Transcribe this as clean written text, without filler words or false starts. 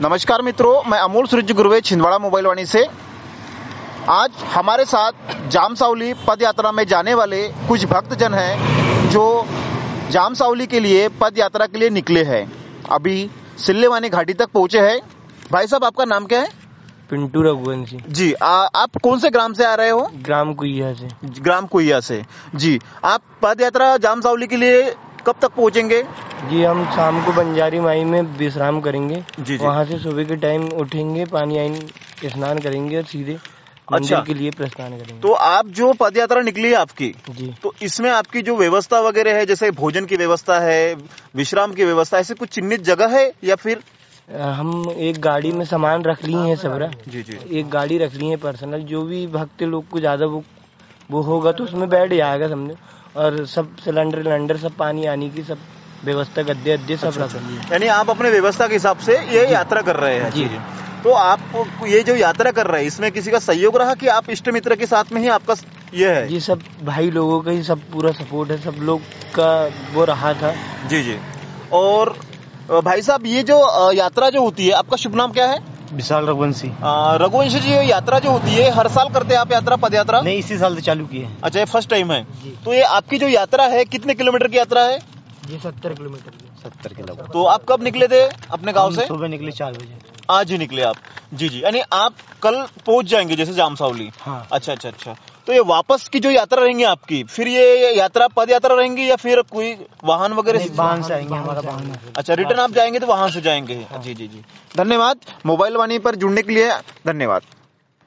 नमस्कार मित्रों, मैं अमोल सूरज गुरुवे छिंदवाड़ा मोबाइल वाणी से। आज हमारे साथ जामसावली पद यात्रा में जाने वाले कुछ भक्तजन हैं जो जामसावली के लिए पद यात्रा के लिए निकले हैं। अभी सिल्लेवानी घाटी तक पहुंचे हैं। भाई साहब, आपका नाम क्या है? पिंटू रघुवंशी जी। आप कौन से ग्राम से आ रहे हो? ग्राम कुइया से। ग्राम कुइया से। जी। आप पद यात्रा जामसावली के लिए कब तक पहुंचेंगे? जी, हम शाम को बंजारी माई में विश्राम करेंगे। जी। वहाँ से सुबह के टाइम उठेंगे, पानी आइन स्नान करेंगे और सीधे मंदिर के लिए प्रस्थान करेंगे। तो आप जो पद यात्रा निकली है आपकी, जी, तो इसमें आपकी जो व्यवस्था वगैरह है, जैसे भोजन की व्यवस्था है, विश्राम की व्यवस्था, ऐसे कुछ चिन्हित जगह है या फिर? हम एक गाड़ी में सामान रख लिए हैं सबरा। जी जी। एक गाड़ी रख ली है पर्सनल। जो भी भक्त लोग को ज्यादा वो होगा तो उसमें बैठ जाएगा समझो। और सब सिलेंडर सब पानी आने की सब व्यवस्था, गद्दे अद्दे सब रख लिए। यानी आप अपने व्यवस्था के हिसाब से ये यात्रा कर रहे हैं? जी। तो आप ये जो यात्रा कर रहे हैं, इसमें किसी का सहयोग रहा कि आप इष्ट मित्र के साथ में ही आपका ये है? जी, सब भाई लोगों का ही सब पूरा सपोर्ट है, सब लोग का वो रहा था। जी जी। और भाई साहब, ये जो यात्रा जो होती है, आपका शुभ नाम क्या है? विशाल रघुवंशी। रघुवंशी जी, ये यात्रा जो होती है हर साल करते हैं आप यात्रा, पद यात्रा? नहीं, इसी साल से चालू की है। अच्छा, ये फर्स्ट टाइम है। जी। तो ये आपकी जो यात्रा है कितने किलोमीटर की यात्रा है? ये 70 किलोमीटर की। 70 किलोमीटर। तो आप कब निकले थे अपने गांव से? सुबह निकले 4 बजे। आज ही निकले आप? जी जी। यानी आप कल पहुंच जाएंगे जैसे जामसावली? हाँ। अच्छा अच्छा अच्छा। तो ये वापस की जो यात्रा रहेंगी आपकी, फिर ये यात्रा पद यात्रा रहेंगी या फिर कोई वाहन वगैरह से? वाहन से आएंगे, हमारा वाहन है। अच्छा, रिटर्न आप जाएंगे तो वहां से जाएंगे। जी जी जी। धन्यवाद। मोबाइल वाणी पर जुड़ने के लिए धन्यवाद।